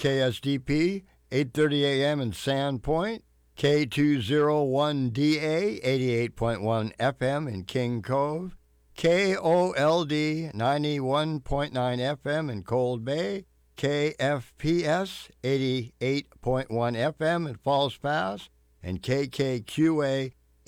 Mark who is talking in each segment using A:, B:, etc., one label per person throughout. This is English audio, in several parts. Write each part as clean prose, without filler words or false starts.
A: KSDP, 8:30 a.m. in Sandpoint, K201DA, 88.1 FM in King Cove, KOLD, 91.9 FM in Cold Bay, KFPS, 88.1 FM in Falls Pass, and KKQA,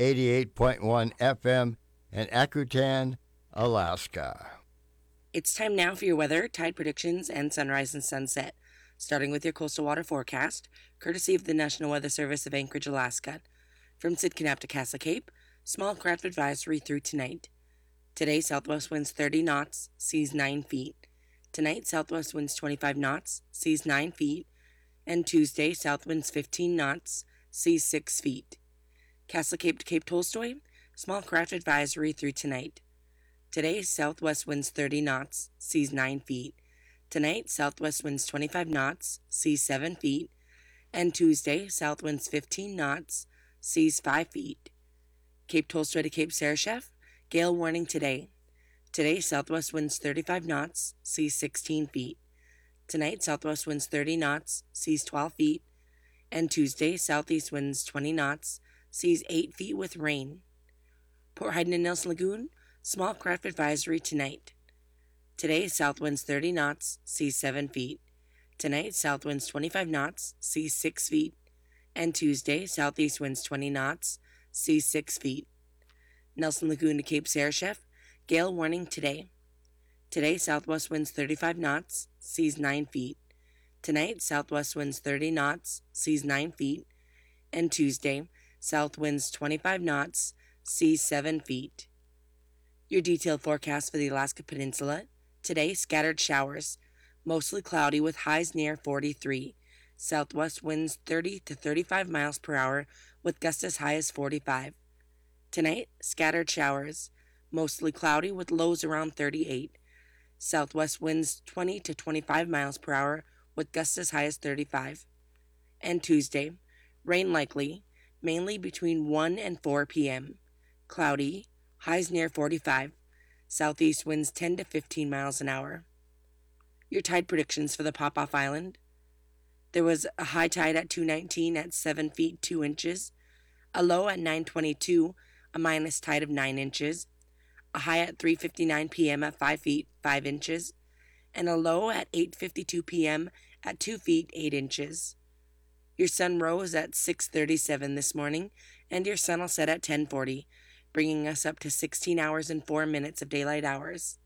A: 88.1 FM in Akutan, Alaska.
B: It's time now for your weather, tide predictions, and sunrise and sunset. Starting with your coastal water forecast, courtesy of the National Weather Service of Anchorage, Alaska. From Sitkanack to Castle Cape, small craft advisory through tonight. Today, southwest winds 30 knots, seas 9 feet. Tonight, southwest winds 25 knots, seas 9 feet. And Tuesday, south winds 15 knots, seas 6 feet. Castle Cape to Cape Tolstoy, small craft advisory through tonight. Today, southwest winds 30 knots, seas 9 feet. Tonight, southwest winds 25 knots, seas 7 feet. And Tuesday, south winds 15 knots, seas 5 feet. Cape Tolstoy to Cape Sarashef, gale warning today. Today, southwest winds 35 knots, seas 16 feet. Tonight, southwest winds 30 knots, seas 12 feet. And Tuesday, southeast winds 20 knots, seas 8 feet with rain. Port Hayden and Nelson Lagoon, small craft advisory tonight. Today, south winds 30 knots, seas 7 feet. Tonight, south winds 25 knots, seas 6 feet. And Tuesday, southeast winds 20 knots, seas 6 feet. Nelson Lagoon to Cape Sarashef, gale warning today. Today, southwest winds 35 knots, seas 9 feet. Tonight, southwest winds 30 knots, seas 9 feet. And Tuesday, south winds 25 knots, seas 7 feet. Your detailed forecast for the Alaska Peninsula. Today, scattered showers, mostly cloudy with highs near 43. Southwest winds 30 to 35 miles per hour with gusts as high as 45. Tonight, scattered showers, mostly cloudy with lows around 38. Southwest winds 20 to 25 miles per hour with gusts as high as 35. And Tuesday, rain likely, mainly between 1 and 4 p.m. Cloudy, highs near 45. Southeast winds 10 to 15 miles an hour. Your tide predictions for the Pop-Off Island. There was a high tide at 2:19 at 7 feet 2 inches, a low at 9:22, a minus tide of 9 inches, a high at 3:59 p.m. at 5 feet 5 inches, and a low at 8:52 p.m. at 2 feet 8 inches. Your sun rose at 6:37 this morning, and your sun will set at 10:40, bringing us up to 16 hours and 4 minutes of daylight hours.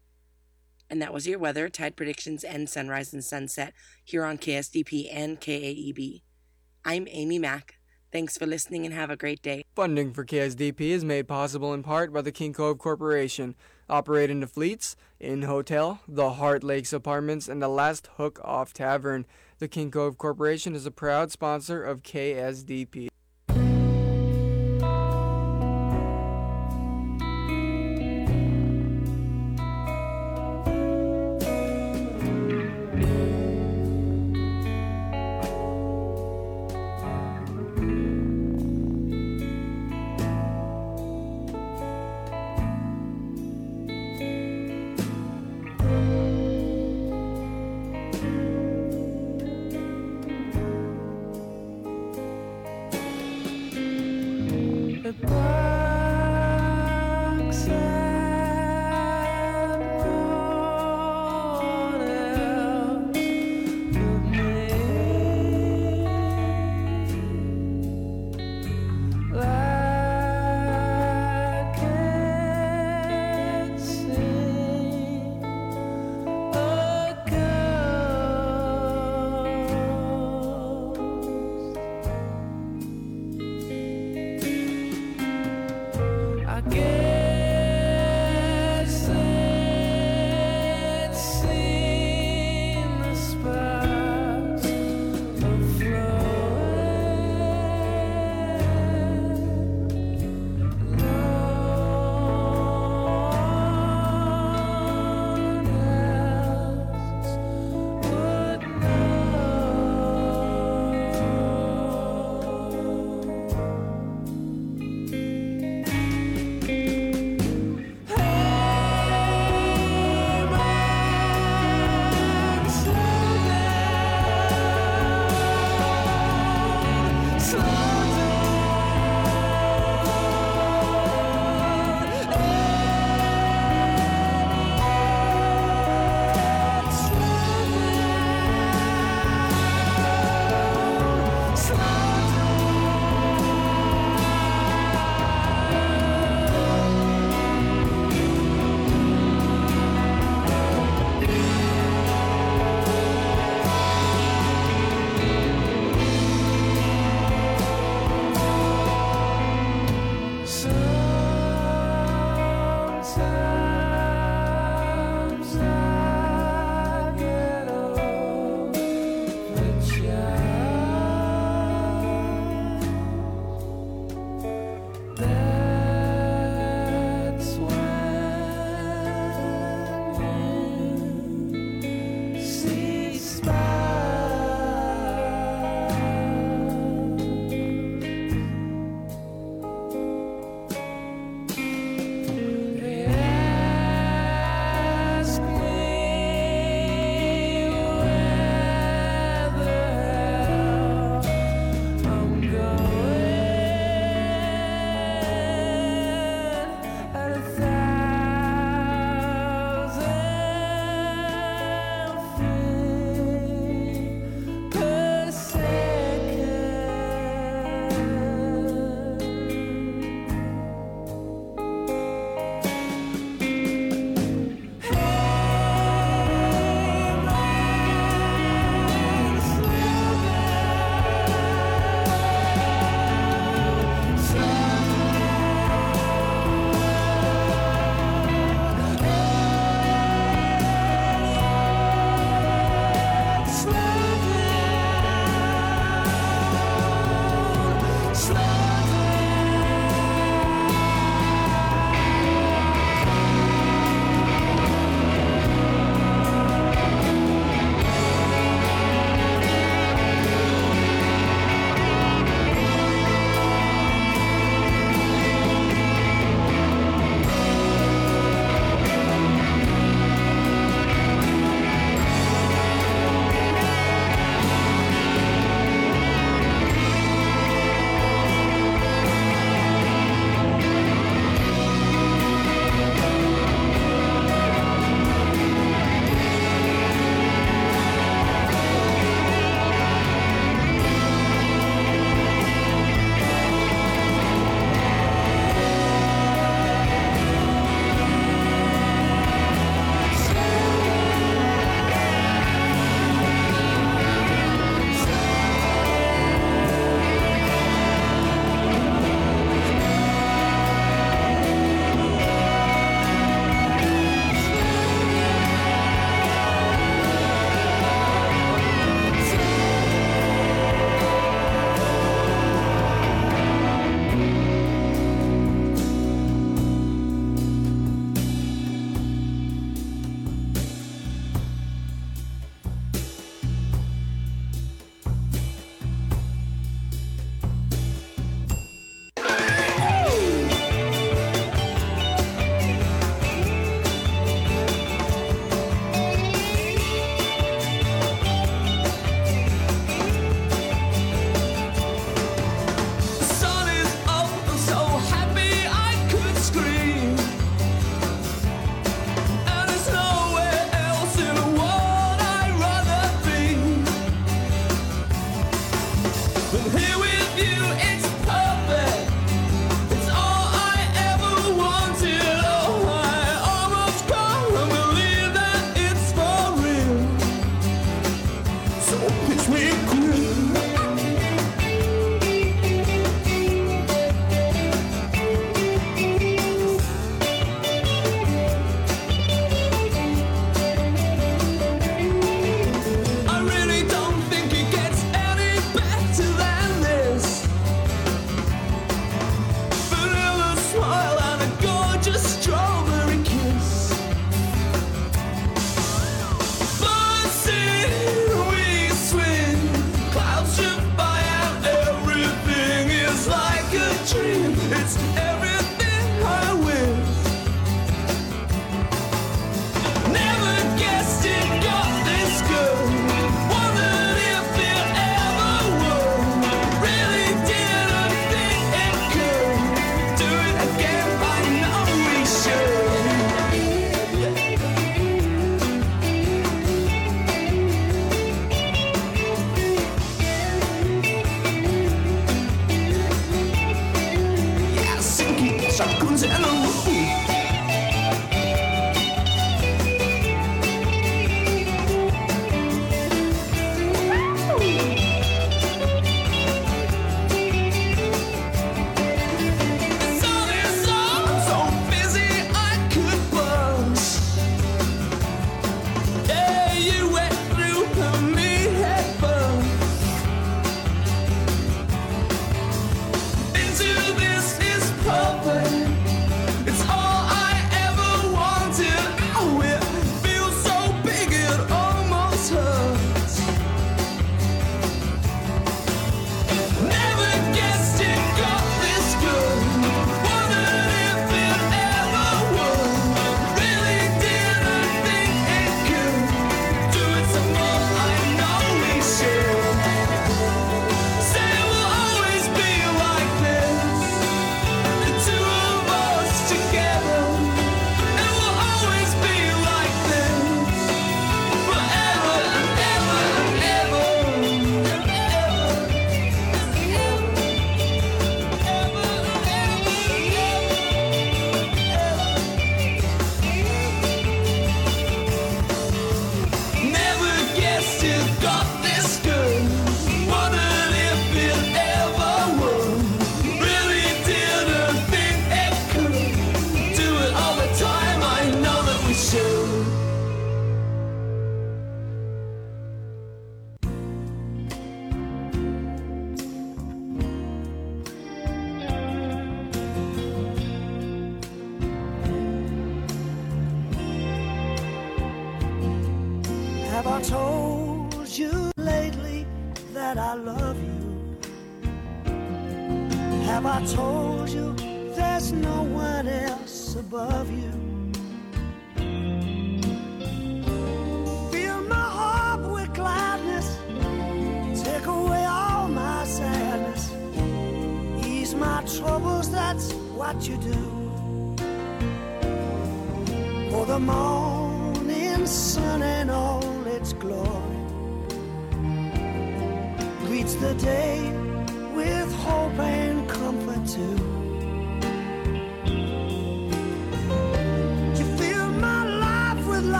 B: And that was your weather, tide predictions, and sunrise and sunset here on KSDP and KAEB. I'm Amy Mack. Thanks for listening and have a great day.
C: Funding for KSDP is made possible in part by the King Cove Corporation, operating the Fleets, Inn Hotel, the Heart Lakes Apartments, and the Last Hook Off Tavern. The King Cove Corporation is a proud sponsor of KSDP.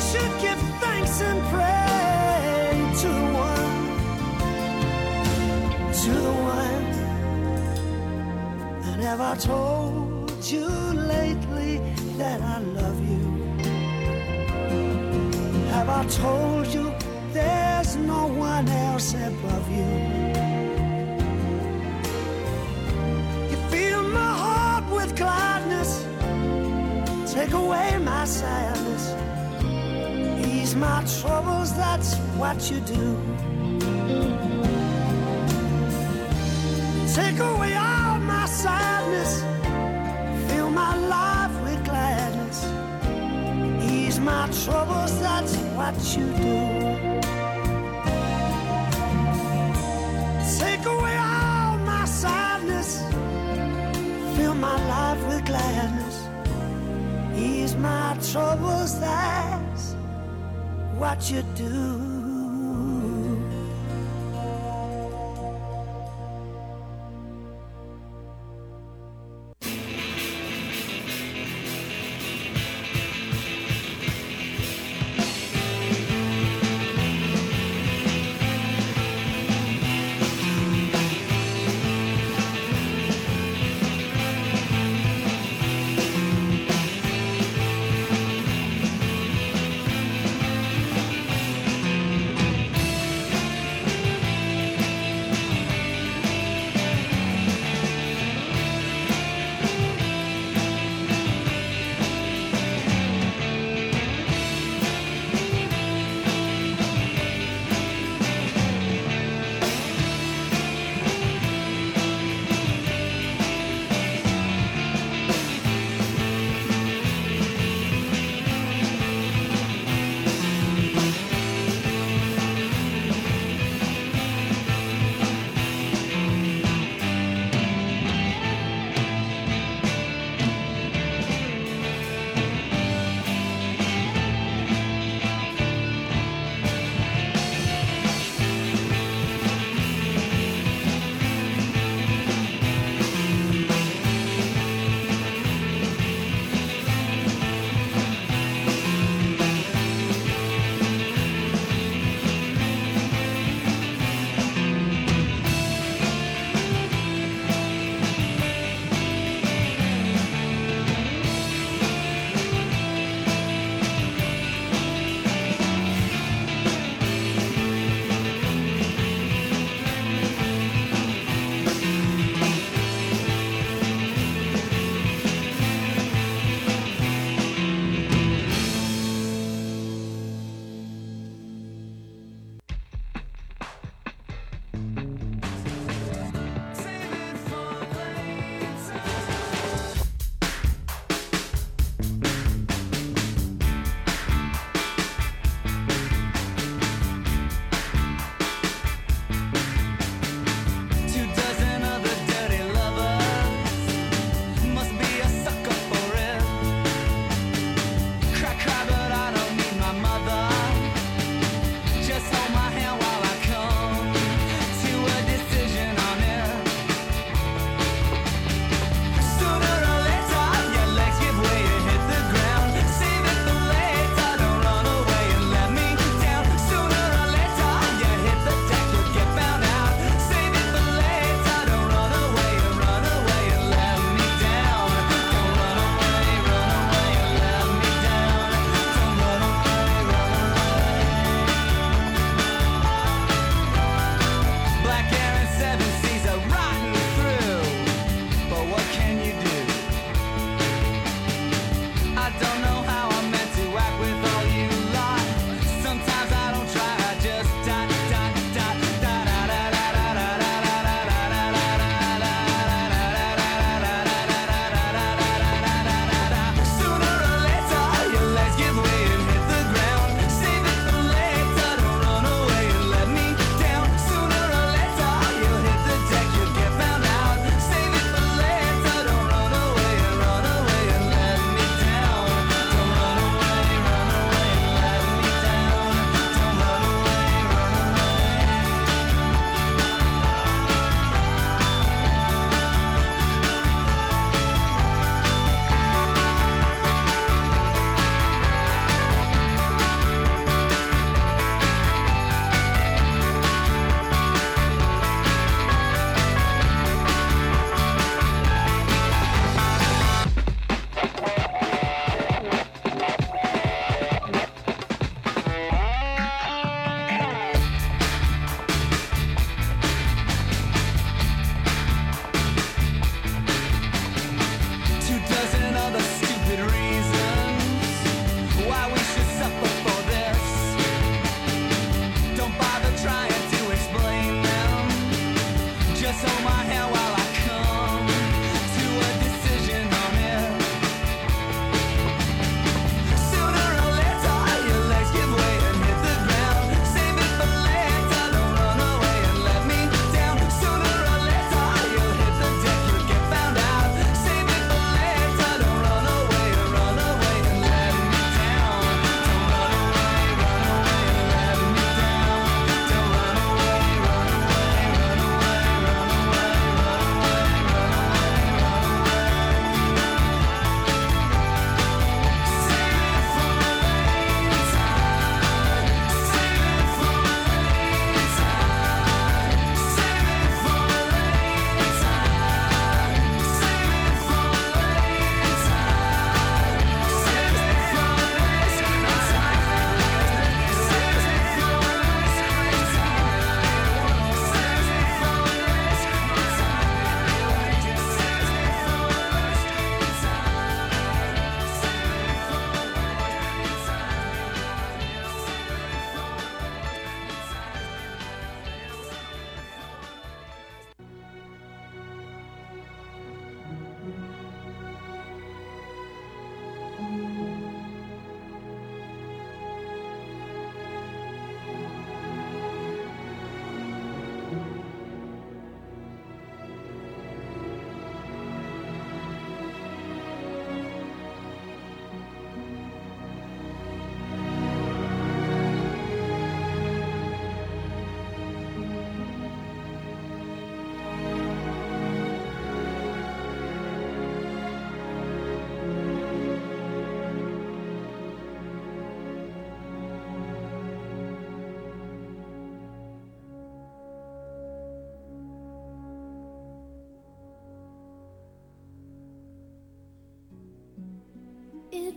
D: should give thanks and pray to the one that have I told you lately that I love you? Have I told you there's no one else above you? You fill my heart with gladness, take away my sadness, ease my troubles, that's what you do. Take away all my sadness, fill my life with gladness, ease my troubles, that's what you do. Take away all my sadness, fill my life with gladness, ease my troubles, that's what you do.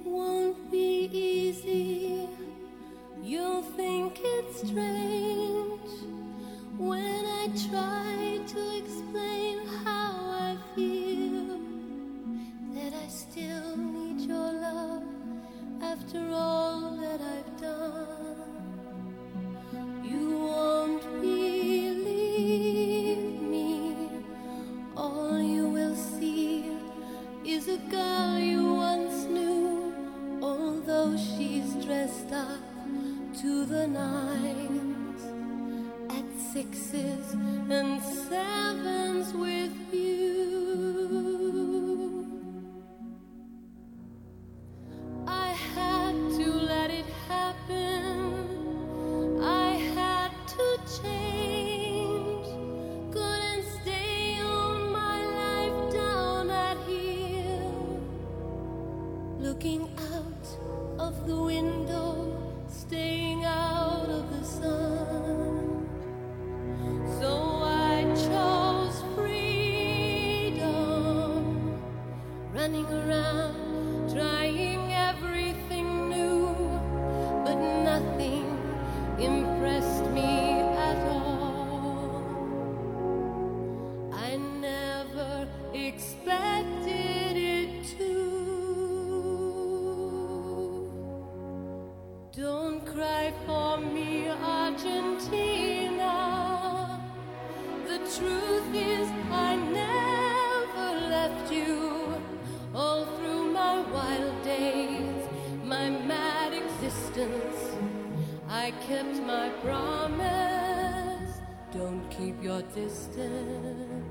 E: won't be easy. You'll think it's strange when I try to explain how I feel, that I still need your love after all that I've done. You won't believe me. All you will see is a girl you once knew, although she's dressed up to the nines, at sixes and sevens with you. I had to let it happen. I had to change. Couldn't stay on my life down at here, looking out of the window, staying out of the sun. So I chose freedom, running around, trying everything new, but nothing impressed me at all. I never expected it to. Don't cry for me, Argentina. The truth is I never left you. All through my wild days, my mad existence, I kept my promise. Don't keep your distance.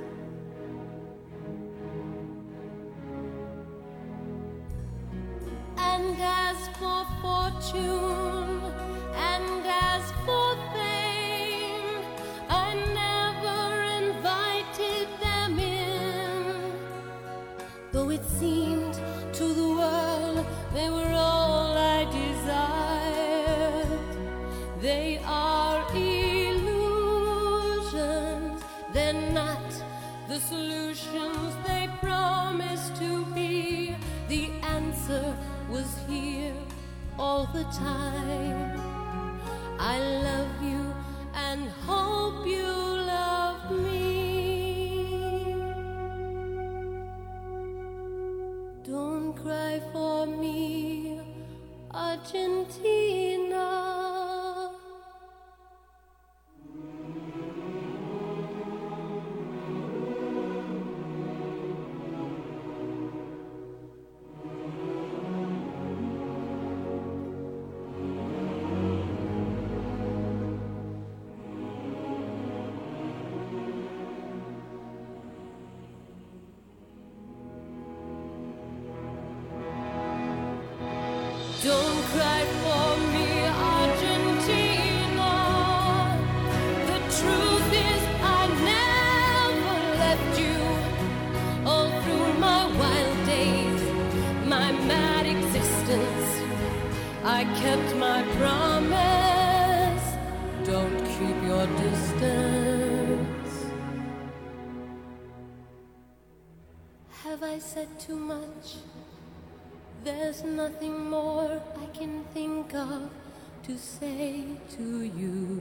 E: And as for fortune, and as for fame, I never invited them in, though it seemed to the world they were all I desired. They are illusions, they're not the solutions they promised to be. The answer was here all the time. I love you and hope you love me. Don't cry for me, Argentina. Don't cry for me, Argentina. The truth is I never left you. All through my wild days, my mad existence, I kept my promise. Don't keep your distance. Have I said too much? There's nothing more I can think of to say to you.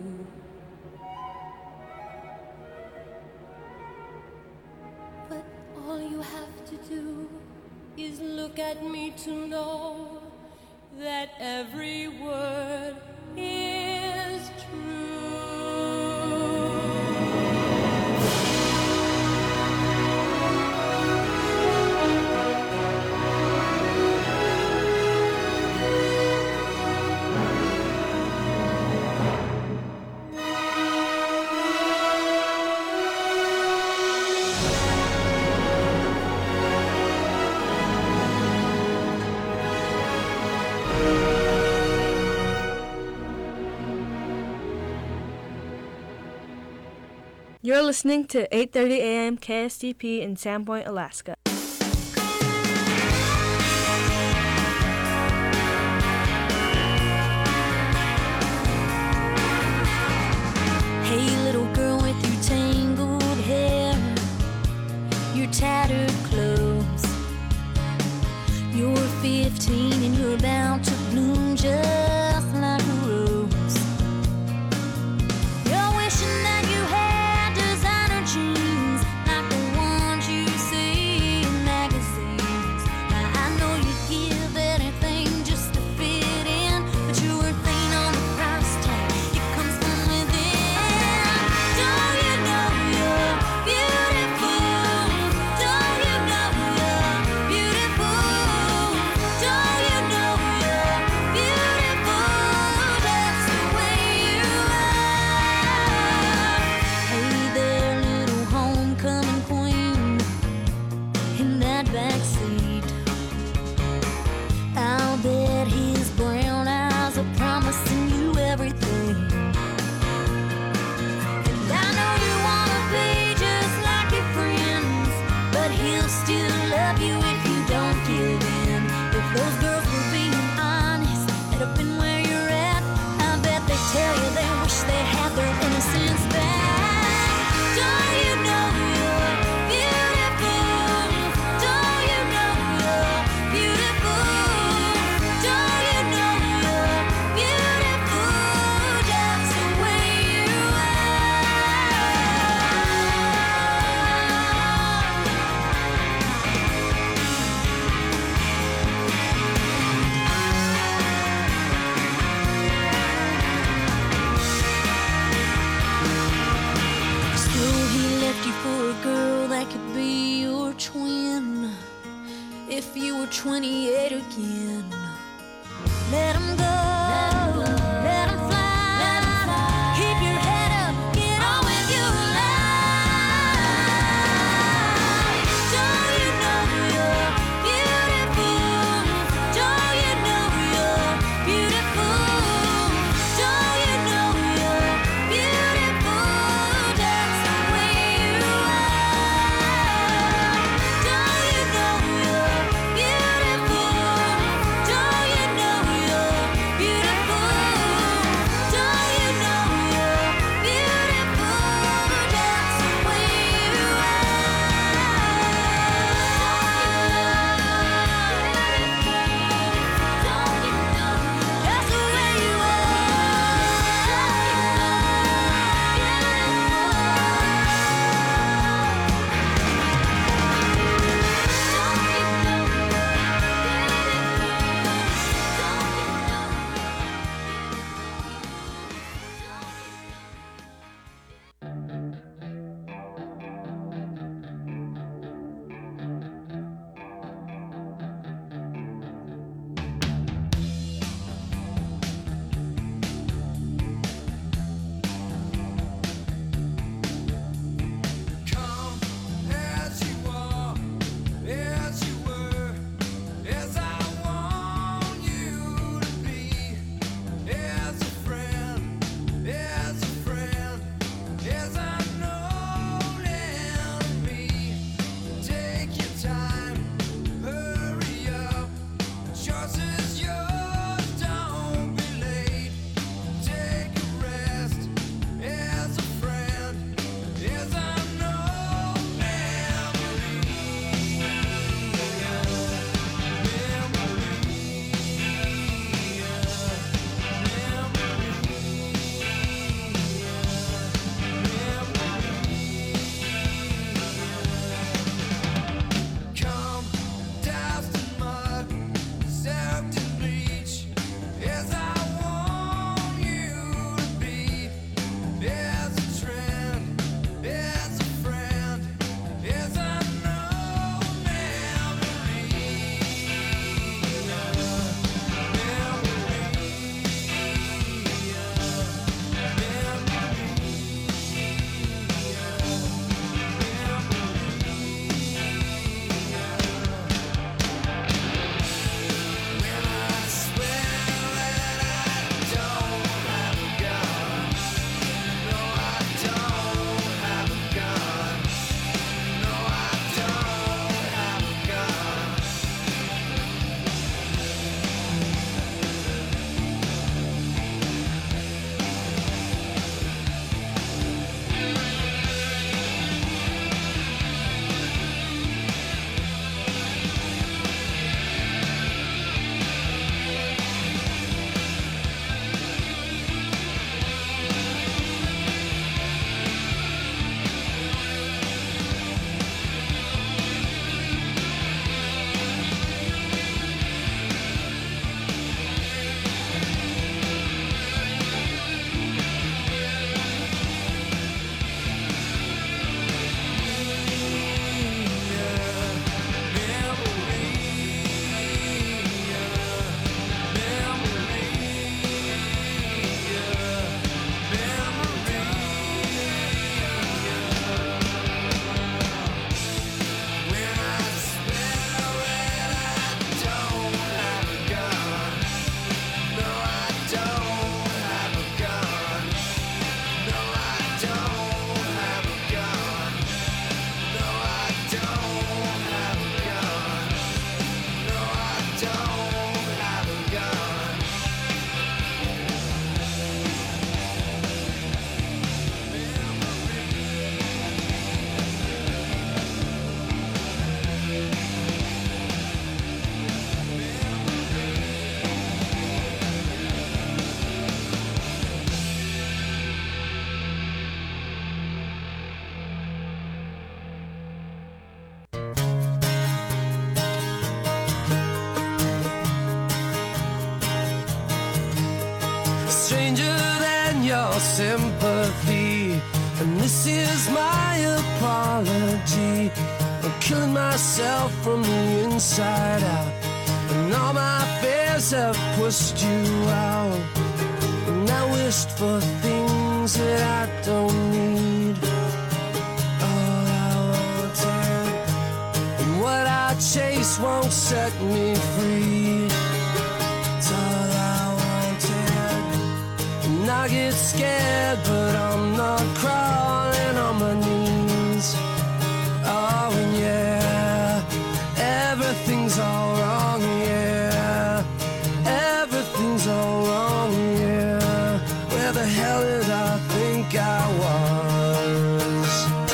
E: But all you have to do is look at me to know that every word is true.
F: You're listening to 8:30 a.m. KSTP in Sandpoint, Alaska.
E: Hey, little girl with your tangled hair, your tattered clothes. You're 15
G: 28 again. Let 'em go, let 'em fly. Keep your head up, get on with your life. Don't you know you're beautiful? Don't you know you're beautiful? Don't you know you're beautiful? That's the way you are. Don't you know you're beautiful? Don't you know you're beautiful? Don't you know you're beautiful? That's the way you
H: Come as you are, as you were, as I want you to be, as a friend, as I know enemy. Take your time, hurry up. Choice is yours, don't be late. Take a rest, as a friend, as I know Come, dust and mud, soaked in bleach, as I want you to be, as a trend, as a friend, as I know when I swear that I don't have a gun. No, I don't have a gun. No, I don't have a gun. When I swear that I don't have a gun. No, I don't have a gun. No, I don't have a gun. No, I don't have a gun. No, I don't have a gun. Stranger than your sympathy, and this is my apology. I'm killing myself from the inside out.
D: And all my fears have pushed you out. And I wished for things that I don't need. All I wanted and what I chase won't set me free. It's all I wanted. And I get scared, but I'm not crawling on my knees. Oh, and yeah, everything's all wrong, yeah. Everything's all wrong, yeah. Where the hell did I think I was?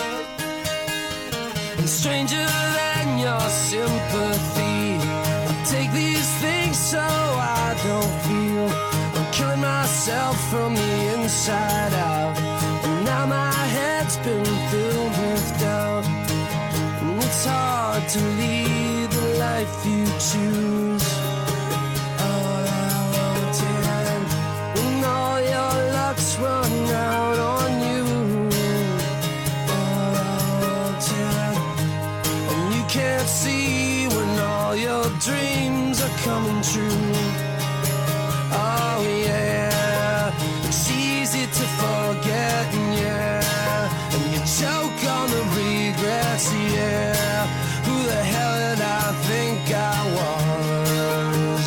D: And stranger than your sympathy, I take these things so I don't feel. I'm killing myself from the inside out. And now my head's been filled with doubt. And it's hard to lead the life you choose. All I wanted, when all your luck's run out on you. All I wanted, and you can't see when all your dreams are coming true. Oh yeah, it's easy to forget, yeah. And you choke on the regrets, yeah. Who the hell did I think I was?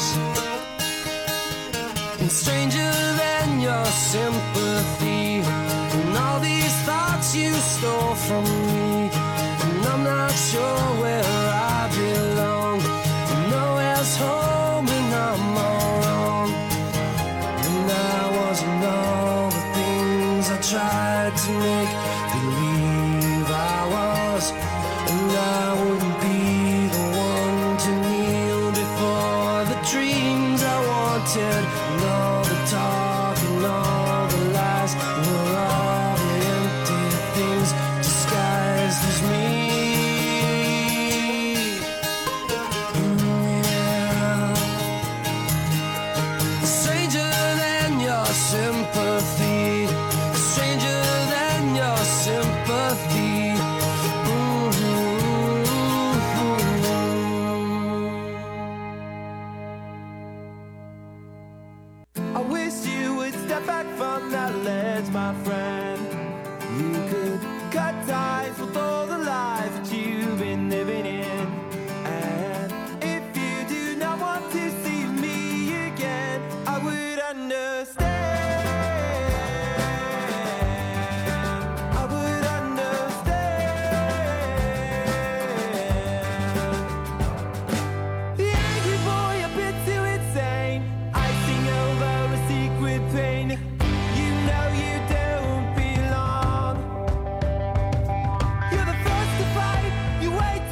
D: And stranger than your sympathy, and all these thoughts you stole from me. And I'm not sure where I belong. And nowhere's home and I'm all wrong. And I wasn't all the things I tried to make believe I was. And I wouldn't be the one to kneel before the dreams I wanted. And all the talk and all the lies were all the empty things disguised as me. Yeah. Stranger than your sympathy, stranger than your sympathy.
H: I wish you would step back from that ledge, my friend. You could cut ties with all the lies that you've been living in. And if you do not want to see me again, I would understand. I would understand. The angry boy, a bit too insane, icing over a secret pain. You know you don't belong. You're the first to fight, you wait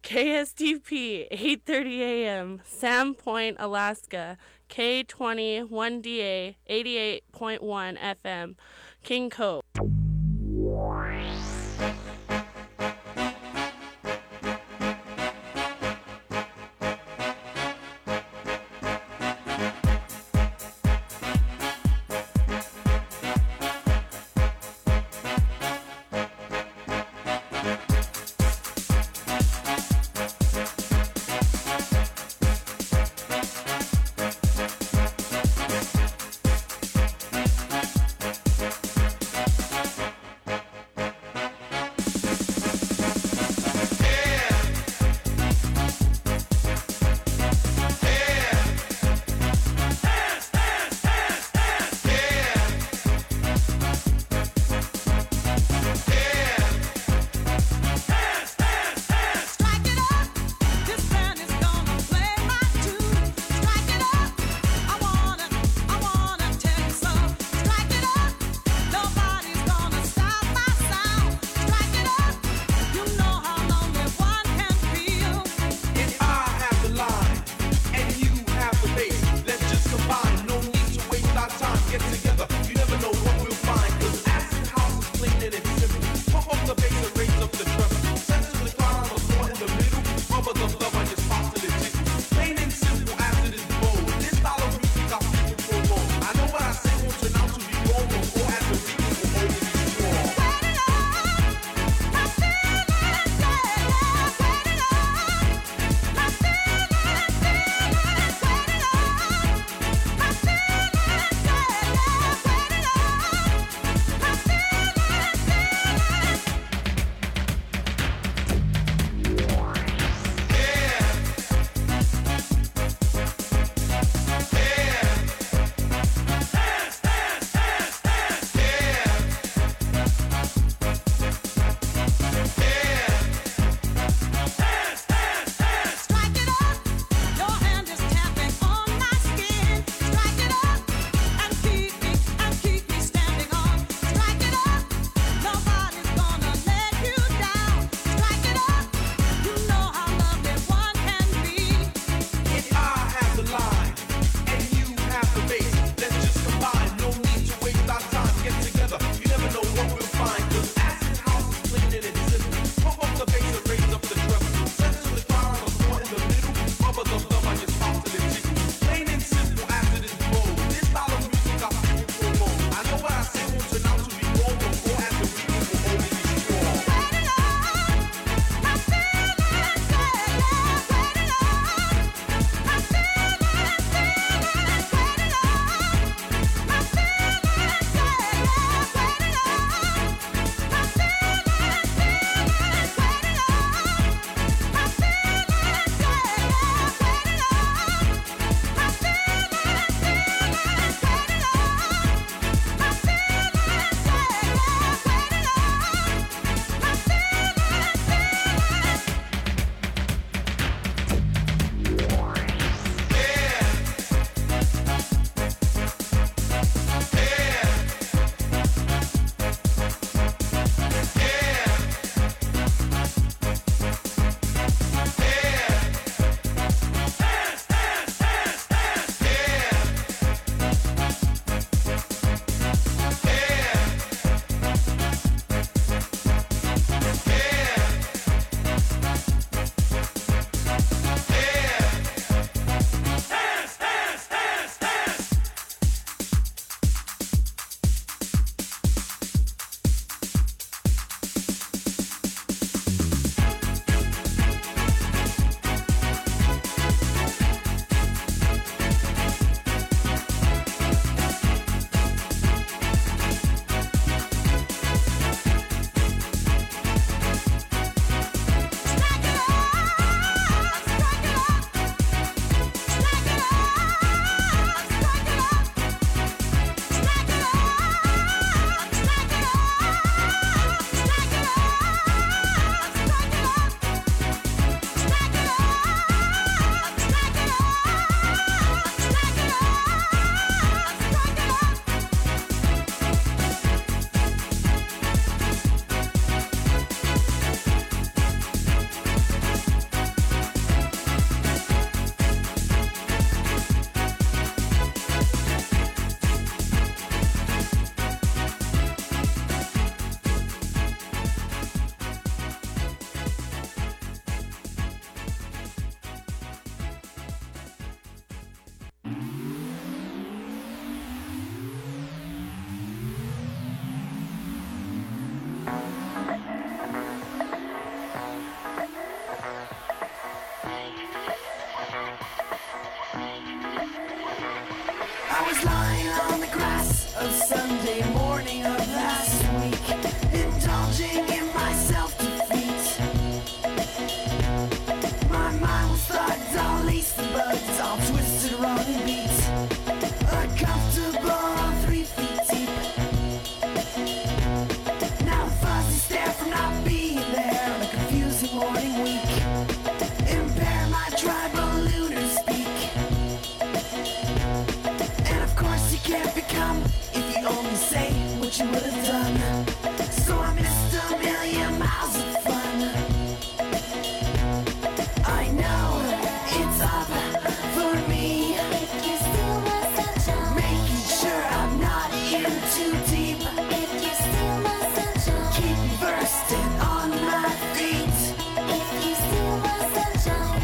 I: KSTP 8:30 a.m. Sandpoint, Alaska. K20 1DA 88.1 FM. King Cove.
D: was lying on the grass of Sunday morning of last week, indulging in my self-defeat. My mind was thugged, all laced and bugged, all twisted, wrong and beat. Uncomfortable, 3 feet deep. Now a fuzzy stare from not being there on a confusing morning week. Impair my tribal lunar speak. And of course you can't become if you only say what you would have done. So I missed a million miles of fun. I know it's up for me.
G: If you steal my sunshine,
D: Making sure I'm not in too deep.
G: if you steal my sunshine,
D: Keep me bursting on my feet.
G: if you steal my sunshine.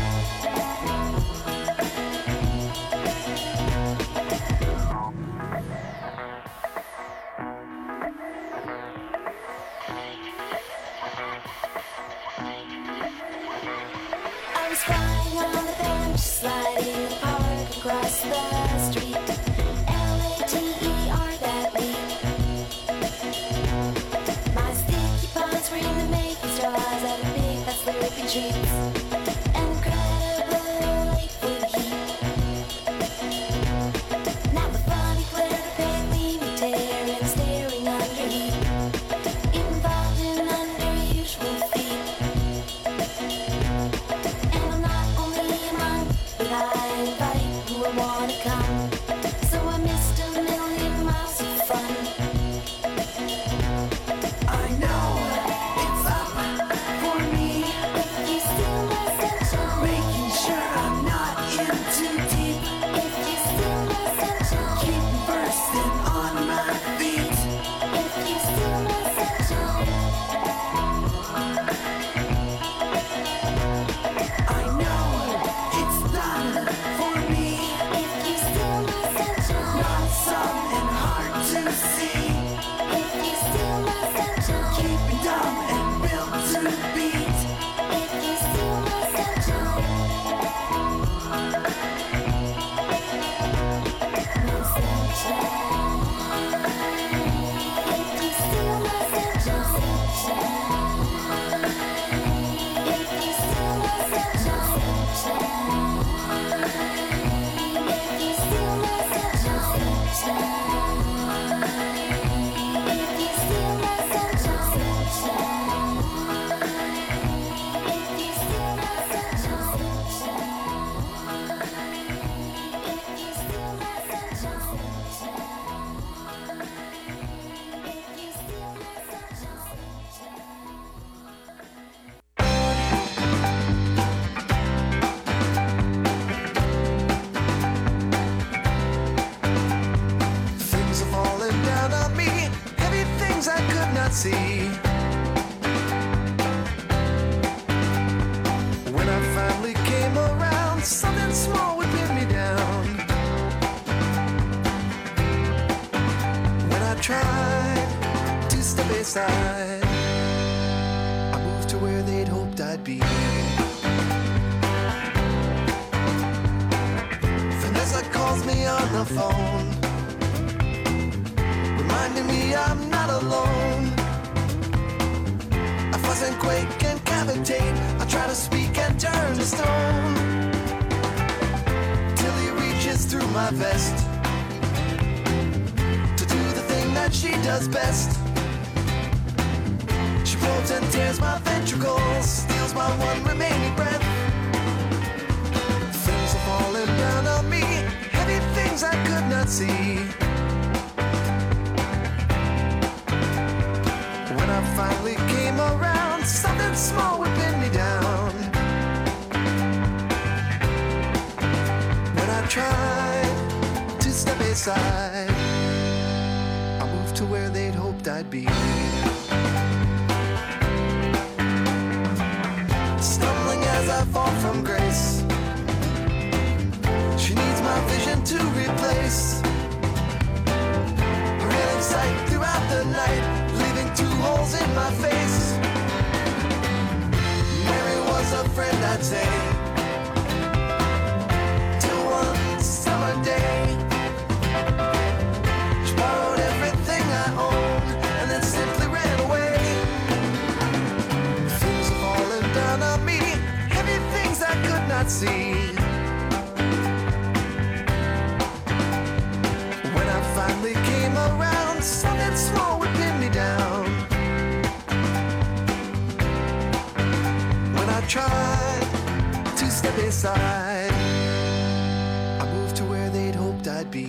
G: I was flying on the bench, sliding in the park across the street. Later that week. My sticky palms were in the making straws out of big fast slurping treats. An incredible lake with heat. Now the funny glare of pale gleaming tear and staring under heat. Involved in unusual feet. And I'm not only among, but I invite who I wanna come. So I missed a million miles of fun.
D: I know it's up for me.
G: If you steal my sunshine,
D: Making sure I'm not in too deep.
G: if you steal my sunshine,
D: Keep me bursting on my feet.
G: if you steal my sunshine,
D: I know it's done for me.
G: if you steal my sunshine,
D: Not some and hard to see.
G: if you steal my sunshine,
D: Keep me dumb and built to beat.
G: if you steal my sunshine, my sunshine, if you steal my sunshine, if you steal my sunshine, if you steal my sunshine, if you steal my sunshine, if you steal my
H: Things are falling down on me, heavy things I could not see. When I finally came around, something small would pin me down. When I tried to step aside, I moved to where they'd hoped I'd be. Vanessa calls me on the phone, reminding me I'm not alone. I fuss and quake and cavitate, I try to speak and turn to stone, till he reaches through my vest to do the thing that she does best. She probes and tears my ventricles, steals my one remaining breath. Things are falling down on me, heavy things I could not see. When I finally came around, something small would pin me down. When I tried to step aside, I moved to where they'd hoped I'd be. Stumbling as I fall from grace, she needs my vision to replace. Her in sight throughout the night, leaving 2 holes in my face. Mary was a friend, I'd say, till one summer day see. When I finally came around, something small would pin me down. When I tried to step aside, I moved to where they'd hoped I'd be.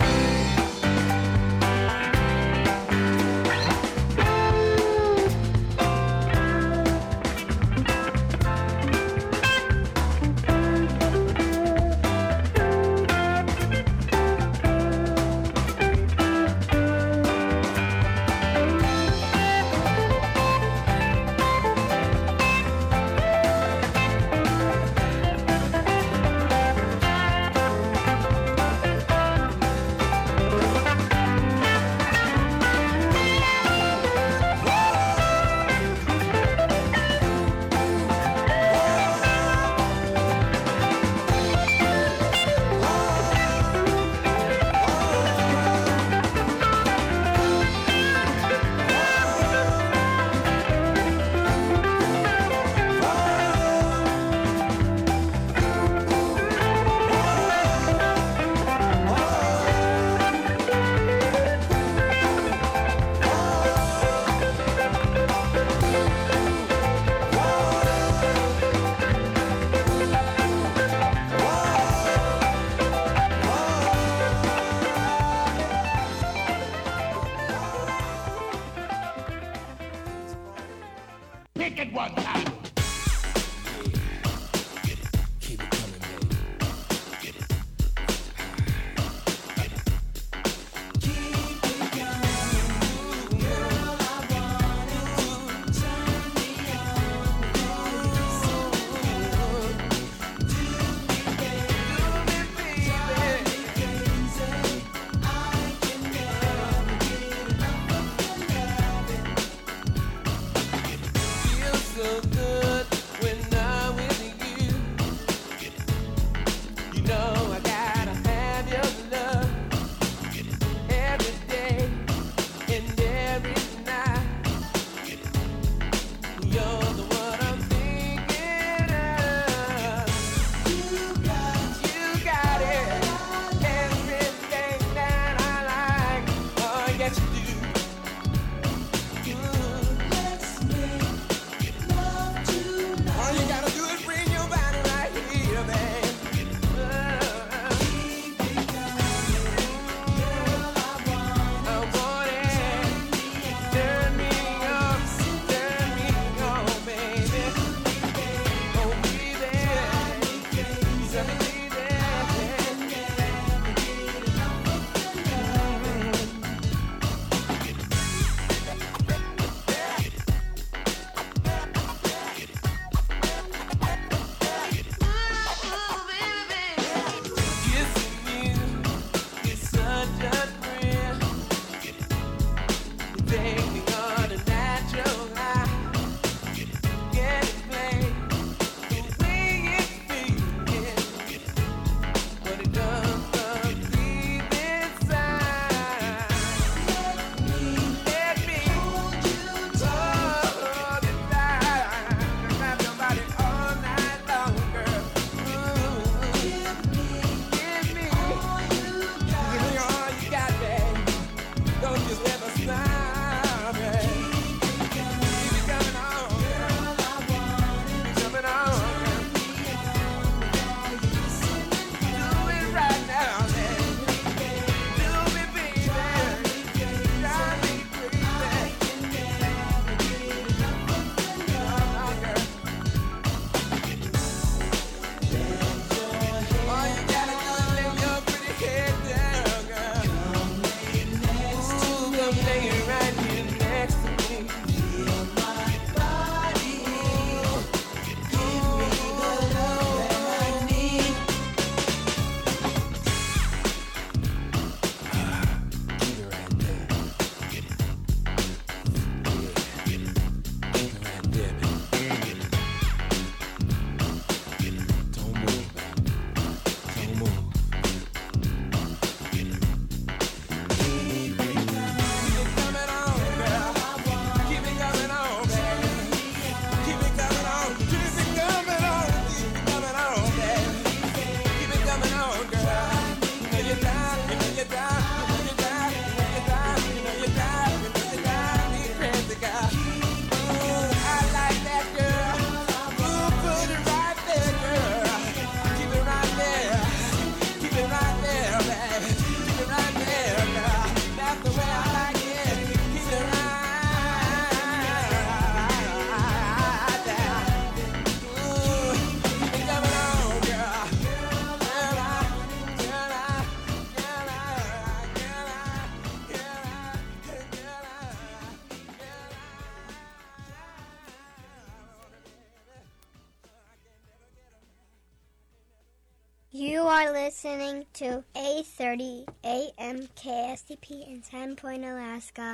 J: are listening to 8:30 a.m. KSTP in Sandpoint, Alaska.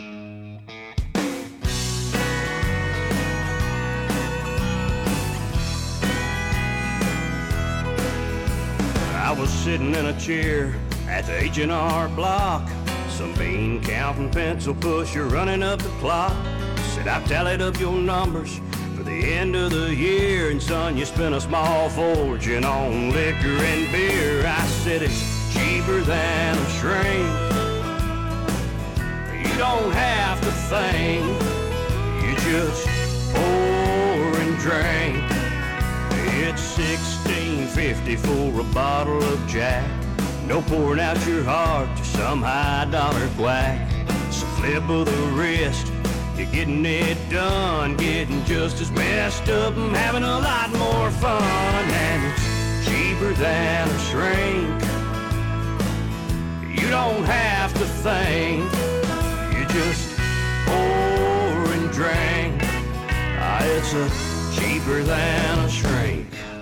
K: I was sitting in a chair at the H&R Block. Some bean counting pencil pusher running up the clock. Said, I've tallied up your numbers for the end of the year, and son, you spent a small fortune on liquor and beer. I said, it's cheaper than a shrink. You don't have to think, you just pour and drink. It's $16.50 for a bottle of Jack. No pouring out your heart to some high dollar quack. It's a flip of the wrist, you're getting it done, getting just as messed up and having a lot more fun. And it's cheaper than a shrink. You don't have to think, you just pour and drink. It's a cheaper than a shrink.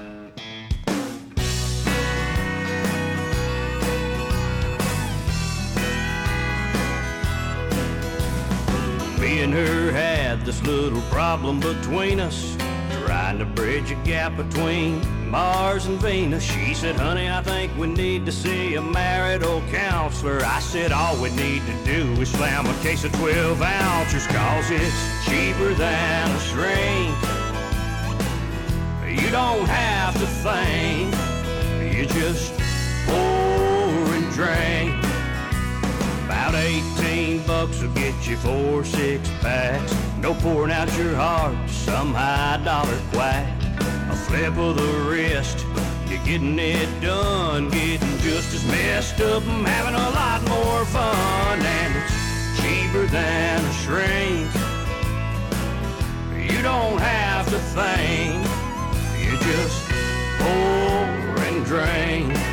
K: Me and her had this little problem between us, trying to bridge a gap between Mars and Venus. She said, honey, I think we need to see a marital counselor. I said, all we need to do is slam a case of 12 ounces, cause it's cheaper than a shrink. You don't have to think, you just pour and drink. About 18 bucks will get you 4 6-packs. No pouring out your heart to some high dollar quack. A flip of the wrist, you're getting it done, getting just as messed up and having a lot more fun. And it's cheaper than a shrink. You don't have to think, you just pour and drink.